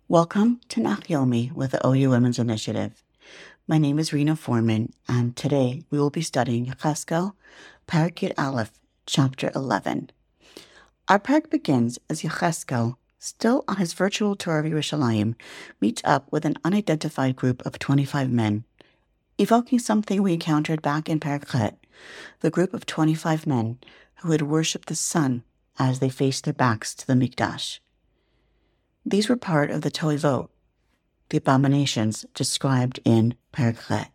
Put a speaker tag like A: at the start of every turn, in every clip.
A: Welcome to Nachyomi with the OU Women's Initiative. My name is Rena Foreman, and today we will be studying Yechezkel, Perek Yud Aleph, Chapter 11. Our perek begins as Yechezkel, still on his virtual tour of Yerushalayim, meets up with an unidentified group of 25 men, evoking something we encountered back in Perek Chet, the group of 25 men who had worshipped the sun as they faced their backs to the Mikdash. These were part of the Toivot, the abominations described in Perek Chet.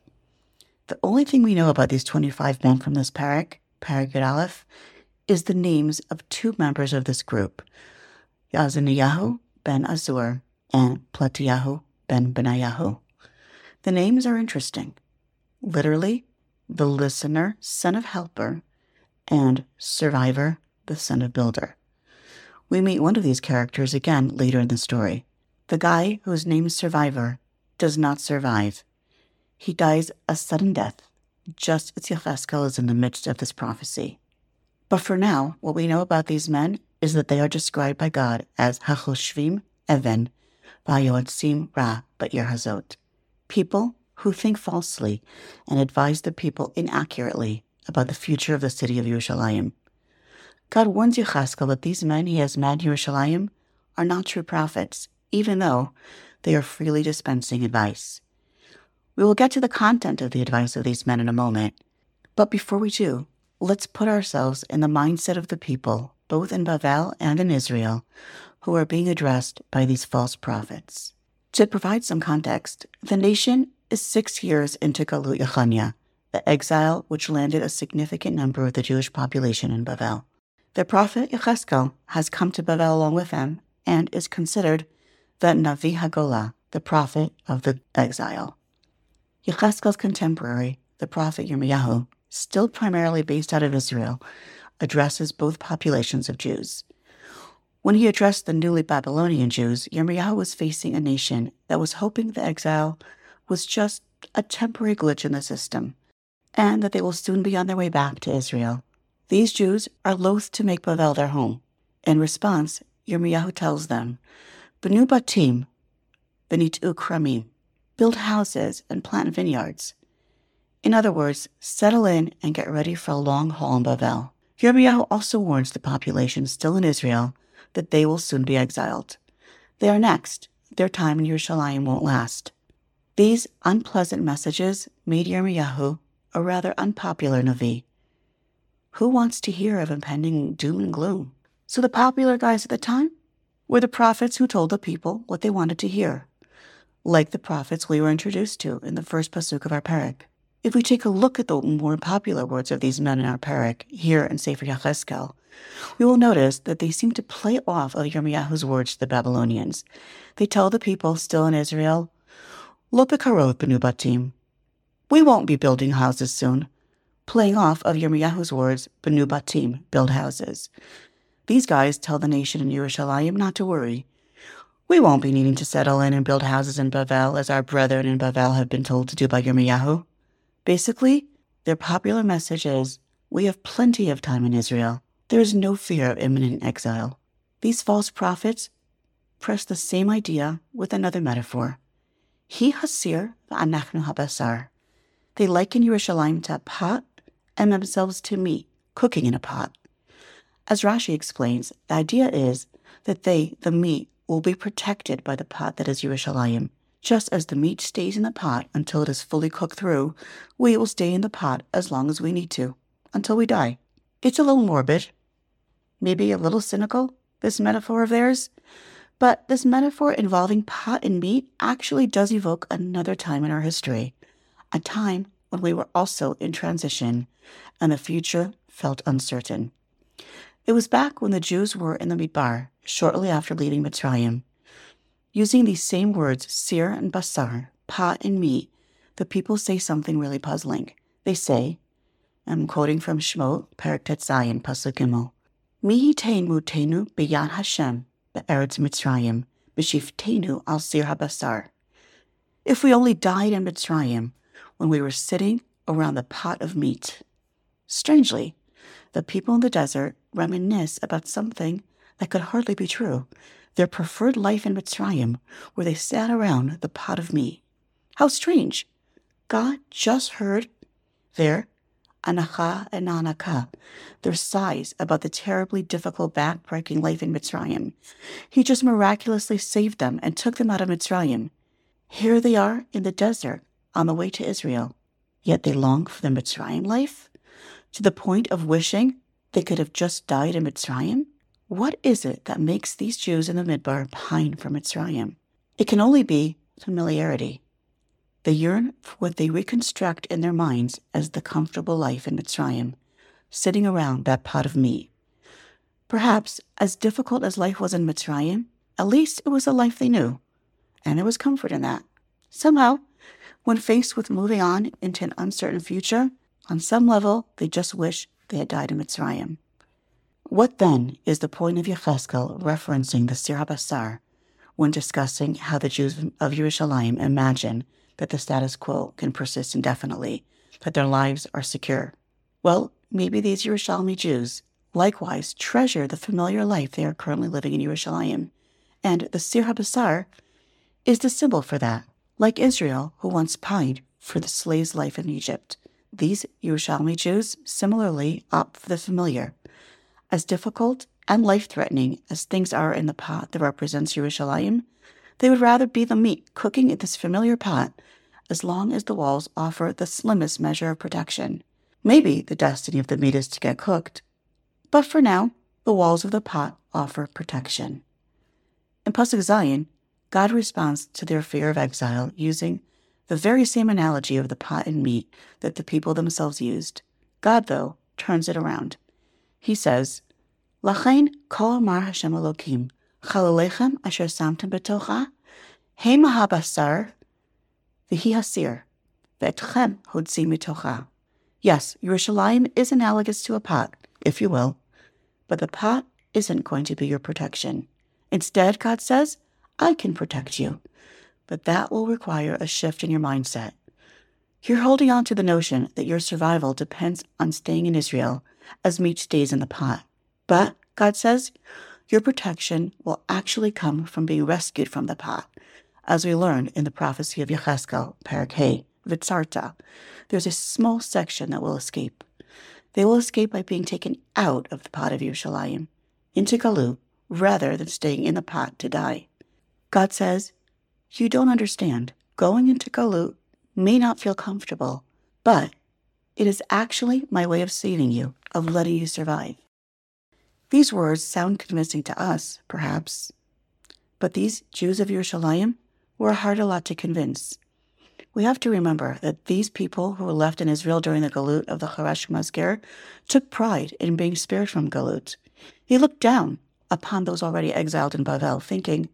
A: The only thing we know about these 25 men from this Perek Yud Aleph, is the names of two members of this group, Yazaniyahu ben Azur and Platiyahu ben Benayahu. The names are interesting. Literally, the listener, son of helper, and survivor, the son of builder. We meet one of these characters again later in the story. The guy whose name is Survivor does not survive. He dies a sudden death, just as Yechezkel is in the midst of this prophecy. But for now, what we know about these men is that they are described by God as Hachoshvim Even, Vayotzim Ra Ba'ir Hazot, people who think falsely and advise the people inaccurately about the future of the city of Yerushalayim. God warns Yechezkel that these men he has met in Yerushalayim are not true prophets, even though they are freely dispensing advice. We will get to the content of the advice of these men in a moment, but before we do, let's put ourselves in the mindset of the people, both in Bavel and in Israel, who are being addressed by these false prophets. To provide some context, the nation is 6 years into Galut Yechanya, the exile which landed a significant number of the Jewish population in Bavel. The prophet Yechezkel has come to Bavel along with them and is considered the Navi Hagolah, the prophet of the exile. Yechezkel's contemporary, the prophet Yirmiyahu, still primarily based out of Israel, addresses both populations of Jews. When he addressed the newly Babylonian Jews, Yirmiyahu was facing a nation that was hoping the exile was just a temporary glitch in the system, and that they will soon be on their way back to Israel. These Jews are loath to make Bavel their home. In response, Yirmiyahu tells them, Benu batim, v'nit'u kramim, build houses and plant vineyards. In other words, settle in and get ready for a long haul in Bavel. Yirmiyahu also warns the population still in Israel that they will soon be exiled. They are next. Their time in Yerushalayim won't last. These unpleasant messages made Yirmiyahu a rather unpopular Navi. Who wants to hear of impending doom and gloom? So the popular guys at the time were the prophets who told the people what they wanted to hear, like the prophets we were introduced to in the first pasuk of our perek. If we take a look at the more popular words of these men in our perek here in Sefer Yechezkel, we will notice that they seem to play off of Yirmiyahu's words to the Babylonians. They tell the people still in Israel, Lo bekarov benu batim, we won't be building houses soon, playing off of Yirmiyahu's words, Benu batim, build houses. These guys tell the nation in Yerushalayim not to worry. We won't be needing to settle in and build houses in Bavel as our brethren in Bavel have been told to do by Yirmiyahu. Basically, their popular message is, we have plenty of time in Israel. There is no fear of imminent exile. These false prophets press the same idea with another metaphor. Hi hasir v'anachnu habasar. They liken Yerushalayim to a pot and themselves to meat, cooking in a pot. As Rashi explains, the idea is that they, the meat, will be protected by the pot that is Yerushalayim. Just as the meat stays in the pot until it is fully cooked through, we will stay in the pot as long as we need to, until we die. It's a little morbid, maybe a little cynical, this metaphor of theirs, but this metaphor involving pot and meat actually does evoke another time in our history, a time when we were also in transition and the future felt uncertain. It was back when the Jews were in the Midbar, shortly after leaving Mitzrayim. Using these same words, sir and basar, pot and meat, the people say something really puzzling. They say, I'm quoting from Shemot, Perek Tet Zayin, Pasuk Gimel, Mi hitein mutenu b'yad Hashem be'eretz Mitzrayim b'shiftenu al sir habasar. If we only died in Mitzrayim when we were sitting around the pot of meat. Strangely, the people in the desert reminisce about something that could hardly be true. their preferred life in Mitzrayim, where they sat around the pot of meat. How strange! God just heard their anacha and anaka, their sighs about the terribly difficult, back-breaking life in Mitzrayim. He just miraculously saved them and took them out of Mitzrayim. Here they are in the desert, on the way to Israel. Yet they long for the Mitzrayim life, to the point of wishing they could have just died in Mitzrayim. What is it that makes these Jews in the Midbar pine for Mitzrayim? It can only be familiarity. They yearn for what they reconstruct in their minds as the comfortable life in Mitzrayim, sitting around that pot of meat. Perhaps, as difficult as life was in Mitzrayim, at least it was a life they knew, and there was comfort in that. Somehow, when faced with moving on into an uncertain future, on some level, they just wish they had died in Mitzrayim. What then is the point of Yechezkel referencing the Sir HaBasar when discussing how the Jews of Yerushalayim imagine that the status quo can persist indefinitely, that their lives are secure? Well, maybe these Yerushalmi Jews likewise treasure the familiar life they are currently living in Yerushalayim, and the Sir HaBasar is the symbol for that, like Israel, who once pined for the slave's life in Egypt. These Yerushalmi Jews similarly opt for the familiar. As difficult and life-threatening as things are in the pot that represents Yerushalayim, they would rather be the meat cooking in this familiar pot as long as the walls offer the slimmest measure of protection. Maybe the destiny of the meat is to get cooked, but for now, the walls of the pot offer protection. In Pasuk Zayin, God responds to their fear of exile using the very same analogy of the pot and meat that the people themselves used. God, though, turns it around. He says, Lachain ko amar Hashem Elokim, Chalalechem asher samtem betocha, Hema habasar, v'hi hasir, ve'etchem hodzi mitocha. Yes, Yerushalayim is analogous to a pot, if you will, but the pot isn't going to be your protection. Instead, God says, I can protect you, but that will require a shift in your mindset. You're holding on to the notion that your survival depends on staying in Israel as meat stays in the pot. But, God says, your protection will actually come from being rescued from the pot. As we learn in the prophecy of Yechezkel, Perek Hey, Vitzarta, there's a small section that will escape. They will escape by being taken out of the pot of Yerushalayim, into Galut, rather than staying in the pot to die. God says, you don't understand. Going into Galut may not feel comfortable, but it is actually my way of saving you, of letting you survive. These words sound convincing to us, perhaps, but these Jews of Yerushalayim were a hard lot to convince. We have to remember that these people who were left in Israel during the Galut of the Charash Mazger took pride in being spared from Galut. They looked down upon those already exiled in Bavel, thinking,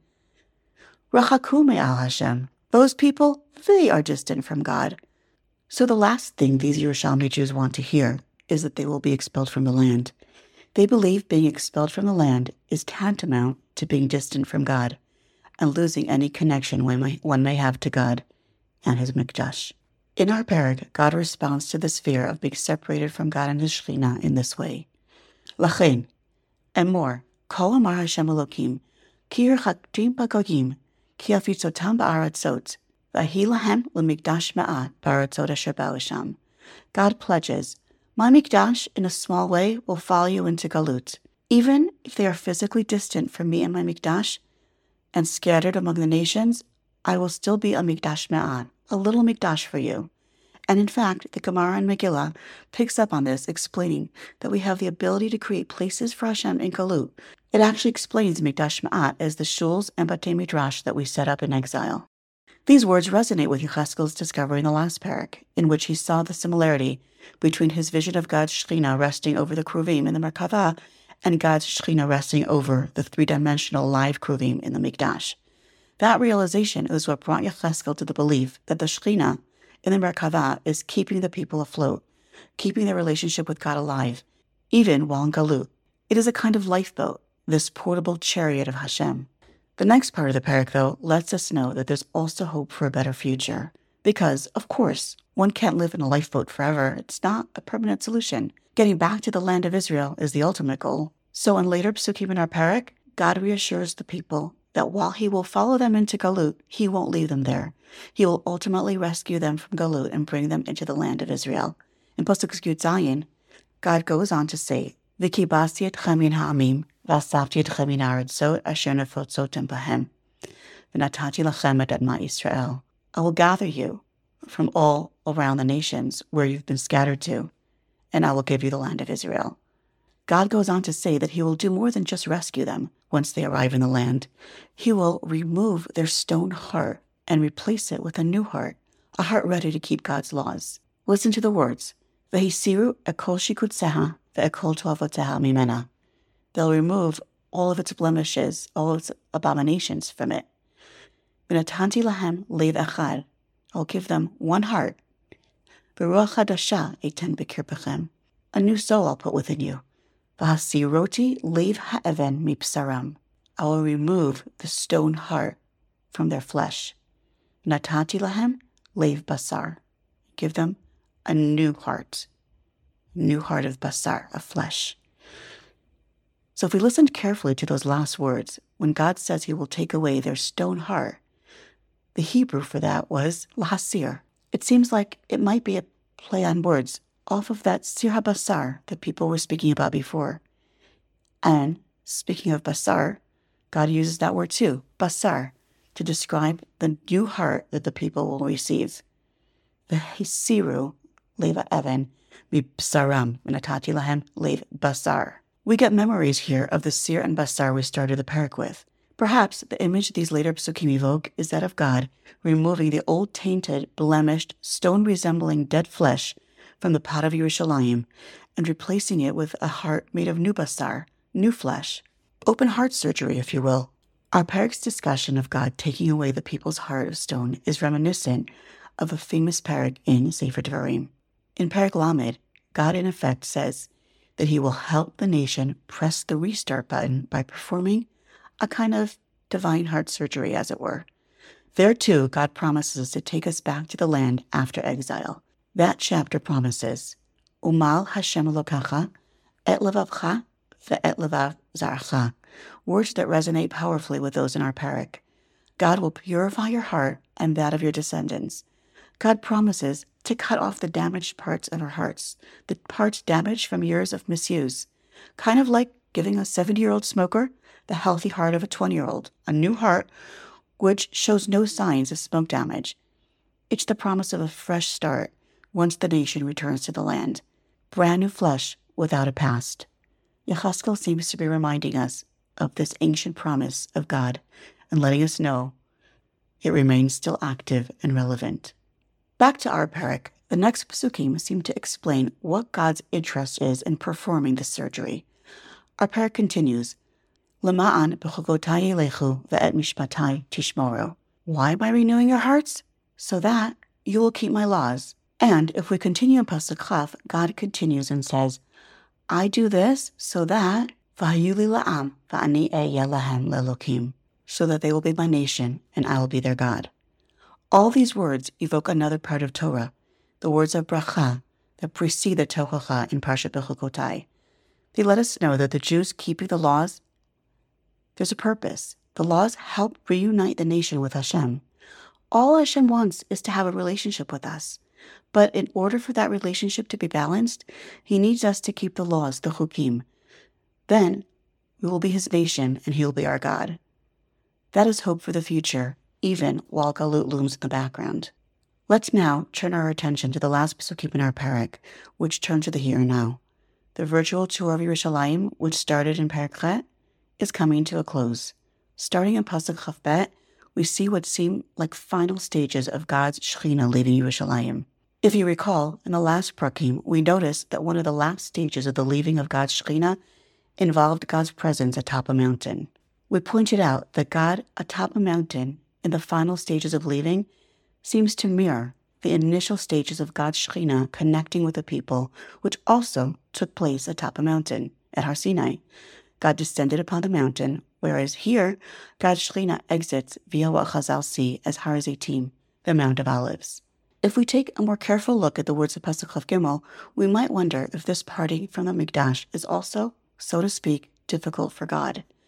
A: Rachaku me'al Hashem, those people, they are distant from God. So the last thing these Yerushalmi Jews want to hear is that they will be expelled from the land. They believe being expelled from the land is tantamount to being distant from God and losing any connection one may have to God and his Mikdash. In our parak, God responds to this fear of being separated from God and his Shekhinah in this way. Lachain, and more, Kol amar Hashem Elokim, ki yerchaktim b'gogim, ki afitzotam ba'aratzot, v'ahi lahem l'mikdash ma'at ba'aratzot asher ba'u sham. God pledges, my Mikdash, in a small way, will follow you into Galut. Even if they are physically distant from me and my Mikdash, and scattered among the nations, I will still be a Mikdash Ma'at, a little Mikdash for you. And in fact, the Gemara in Megillah picks up on this, explaining that we have the ability to create places for Hashem in Galut. It actually explains Mikdash Ma'at as the shuls and batei midrash that we set up in exile. These words resonate with Yechezkel's discovery in the last parak, in which he saw the similarity between his vision of God's Shekhinah resting over the Kruvim in the Merkavah and God's Shekhinah resting over the three-dimensional live Kruvim in the Mikdash. That realization is what brought Yechezkel to the belief that the Shekhinah in the Merkavah is keeping the people afloat, keeping their relationship with God alive, even while in Galut. It is a kind of lifeboat, this portable chariot of Hashem. The next part of the parak, though, lets us know that there's also hope for a better future. Because, of course, one can't live in a lifeboat forever. It's not a permanent solution. Getting back to the land of Israel is the ultimate goal. So in later psukim in our parak, God reassures the people that while he will follow them into Galut, he won't leave them there. He will ultimately rescue them from Galut and bring them into the land of Israel. In Pasuk Yud Zayin, God goes on to say, V'kibasi etchem min ha'amim, v'asafti etchem min ha'aratzot asher nefotzotem bahem, v'natati lachem et admat Yisrael. I will gather you from all around the nations where you've been scattered to, and I will give you the land of Israel. God goes on to say that he will do more than just rescue them once they arrive in the land. He will remove their stone heart and replace it with a new heart, a heart ready to keep God's laws. Listen to the words. V'hisiru ekol shikutzeha ve'ekol toavoteha mimena. They'll remove all of its blemishes, all of its abominations from it. V'natanti lahem lev echad. I'll give them one heart. V'ruach hadasha eiten b'kirpechem. A new soul I'll put within you. V'hasiroti lev ha'even mipsaram. I will remove the stone heart from their flesh. Natati lahem lev basar. Give them a new heart of basar, of flesh. So if we listened carefully to those last words, when God says he will take away their stone heart, the Hebrew for that was lahasir. It seems like it might be a play on words off of that sir habasar that people were speaking about before. And speaking of basar, God uses that word too, basar, to describe the new heart that the people will receive. V'hisiru leva even mibsaram v'natati lahem lev basar. We get memories here of the sir and basar we started the parak with. Perhaps the image these later psukim evoke is that of God removing the old tainted, blemished, stone-resembling dead flesh from the pot of Yerushalayim and replacing it with a heart made of new basar, new flesh. Open heart surgery, if you will. Our parak's discussion of God taking away the people's heart of stone is reminiscent of a famous parak in Sefer Devarim. In Parak Lamed, God in effect says that he will help the nation press the restart button by performing a kind of divine heart surgery, as it were. There too, God promises to take us back to the land after exile. That chapter promises, Umal Hashem Elokacha, et levavcha, ve'et levav zarcha, words that resonate powerfully with those in our parak. God will purify your heart and that of your descendants. God promises to cut off the damaged parts of our hearts, the parts damaged from years of misuse, kind of like giving a 70-year-old smoker the healthy heart of a 20-year-old, a new heart which shows no signs of smoke damage. It's the promise of a fresh start once the nation returns to the land. Brand new flesh without a past. Yechezkel seems to be reminding us of this ancient promise of God and letting us know it remains still active and relevant. Back to our parak, the next psukim seem to explain what God's interest is in performing the surgery. Our parak continues, Lema'an b'chogotai elechu ve'et mishpatai tishmoru. Why am I renewing your hearts? So that you will keep my laws. And if we continue in Pasuk Chaf, God continues and says, I do this so that v'hayu li la'am v'ani ehyeh lahem le'elokim, so that they will be my nation and I will be their God. All these words evoke another part of Torah, the words of bracha that precede the Tochacha in Parshat Bechukotai. They let us know that the Jews keeping the laws, there's a purpose. The laws help reunite the nation with Hashem. All Hashem wants is to have a relationship with us. But in order for that relationship to be balanced, he needs us to keep the laws, the chukim. Then we will be his nation and he will be our God. That is hope for the future, even while Galut looms in the background. Let's now turn our attention to the last psukim in our parak, which turn to the here and now. The virtual tour of Yerushalayim, which started in Parak Chet, is coming to a close. Starting in Pasuk Chaf Bet, we see what seem like final stages of God's Shekhinah leaving Yerushalayim. If you recall, in the last prakim, we noticed that one of the last stages of the leaving of God's Shekhinah involved God's presence atop a mountain. We pointed out that God atop a mountain in the final stages of leaving seems to mirror the initial stages of God's Shekhinah connecting with the people, which also took place atop a mountain at Har Sinai. God descended upon the mountain, whereas here, God's Shekhinah exits via what Chazal see as Har Zeitim, the Mount of Olives. If we take a more careful look at the words of Pasuk Chaf Gimel, we might wonder if this parting from the Mikdash is also, so to speak, difficult for God.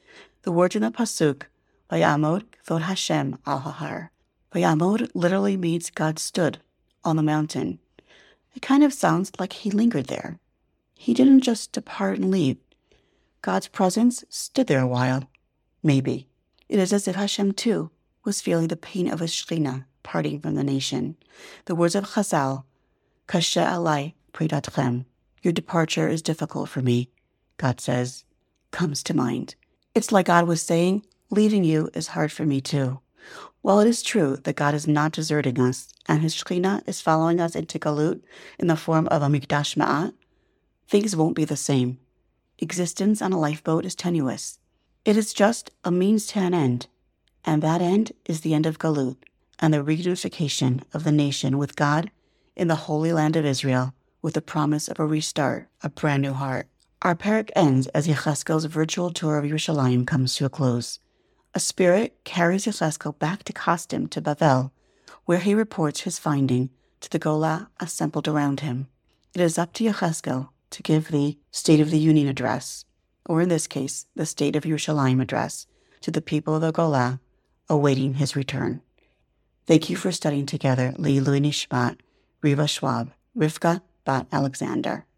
A: The words in the pasuk, Vayamod Kvod Hashem al Har. Vayamod literally means God stood on the mountain. It kind of sounds like he lingered there. He didn't just depart and leave. God's presence stood there a while. Maybe. It is as if Hashem, too, was feeling the pain of his Shekhinah parting from the nation. The words of Chazal, Kashe alai pridatchem. Your departure is difficult for me, God says, comes to mind. It's like God was saying, leaving you is hard for me too. While it is true that God is not deserting us and his Shekhinah is following us into Galut in the form of a Mikdash Ma'at, things won't be the same. Existence on a lifeboat is tenuous. It is just a means to an end, and that end is the end of Galut and the reunification of the nation with God in the Holy Land of Israel with the promise of a restart, a brand new heart. Our parak ends as Yecheskel's virtual tour of Yerushalayim comes to a close. A spirit carries Yecheskel back to Kasdim, to Bavel, where he reports his finding to the Gola assembled around him. It is up to Yecheskel to give the State of the Union address, or in this case, the State of Yerushalayim address, to the people of the Gola awaiting his return. Thank you for studying together Leilui Nishmat, Riva Schwab, Rivka Bat Alexander.